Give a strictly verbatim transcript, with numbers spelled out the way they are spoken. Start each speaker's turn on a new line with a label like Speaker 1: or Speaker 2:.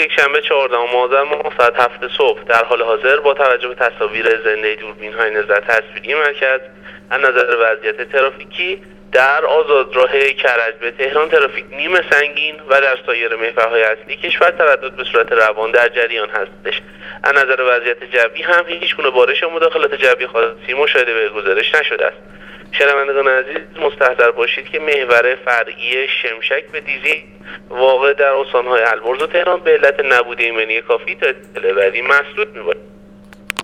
Speaker 1: یک شنبه چهاردهم آذر ماه ساعت هفت صبح در حال حاضر با توجه به تصاویر زنده دوربین‌های نظارت تصویری مرکز از نظر وضعیت ترافیکی در آزادراه کرج به تهران ترافیک نیمه سنگین و در سایر محورهای اصلی کشور تردد به صورت روان در جریان هستش. از نظر وضعیت جوی هم هیچ گونه بارش یا مداخلات جوی خاصی مشاهده به گزارش نشده است. شنوندگان عزیز مستحضر باشید که محور فرعی شمشک به دیزی واقع در استان‌های البرز و تهران به علت نبود ایمنی کافی تا اطلاع بعدی مسدود می‌باشد.